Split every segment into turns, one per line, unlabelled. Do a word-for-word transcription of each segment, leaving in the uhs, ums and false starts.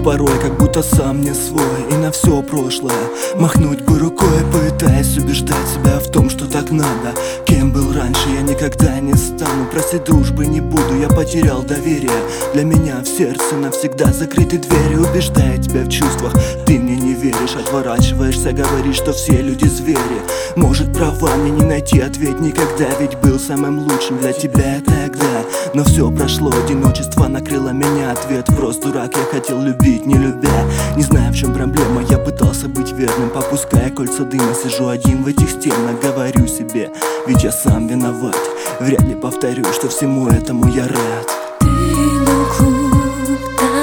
Ведь порой как будто сам не свой. И на все прошлое махнуть бы рукой, пытаясь убеждать себя в том, что так надо. Кем был раньше, я никогда не стану. Просить дружбы не буду, я потерял доверие. Для меня в сердце навсегда закрыты двери. Убеждая тебя в чувствах, ты мне не веришь. Отворачиваешься, говоришь, что все люди звери. Может, права мне не найти ответ никогда, ведь был самым лучшим для тебя тогда. Но все прошло, одиночество накрыло меня. Ответ прост: дурак, я хотел любить, не любя. Не знаю, в чем проблема, я пытался быть верным. Попуская кольца дыма, сижу один в этих стенах. Говорю себе, ведь я сам виноват. Вряд ли повторю, что всему этому я рад.
Ты был глуп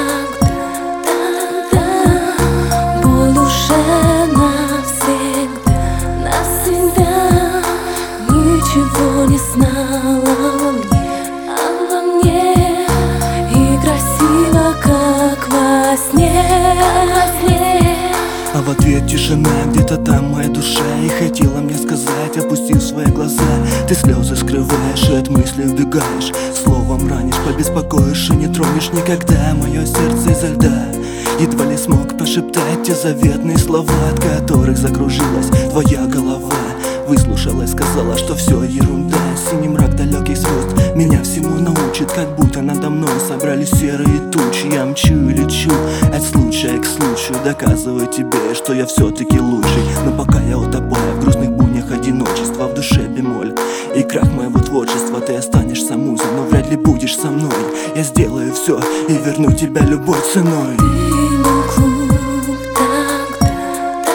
тогда, тогда. Боль уже навсегда, навсегда. Ничего не знала во мне, а во мне. И красиво, как во сне, во сне.
А в ответ тишина где-то там в моей душе. И хотела мне сказать, опустив свои глаза: ты слезы скрываешь и от мысли убегаешь. Словом ранишь, побеспокоишь и не тронешь никогда мое сердце изо льда. Едва ли смог прошептать те заветные слова, от которых закружилась твоя голова. Выслушала и сказала, что все ерунда. Синий мрак далеких звезд меня всему научит. Как будто надо мной собрались серые тучи. Я мчу и лечу от случая к случаю, доказываю тебе, что я все-таки лучший. Но пока я утопаю в грустных буднях одиночества, в душе бемоль и крах моего творчества, ты останешься музой, но вряд ли будешь со мной. Я сделаю все и верну тебя любой ценой.
Ты был глуп тогда,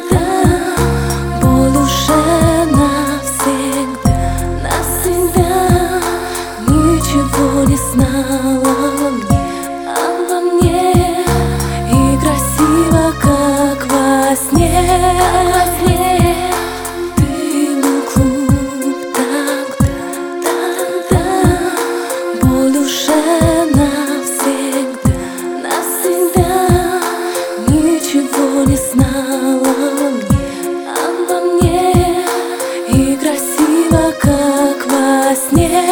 тогда. Боль уже навсегда, навсегда. Ничего не знала во мне, а во мне. И красиво, как во сне, во сне. Ты был глуп тогда, тогда. Боль уже навсегда, навсегда. Ничего не знала во мне, а во мне. И красиво, как во сне.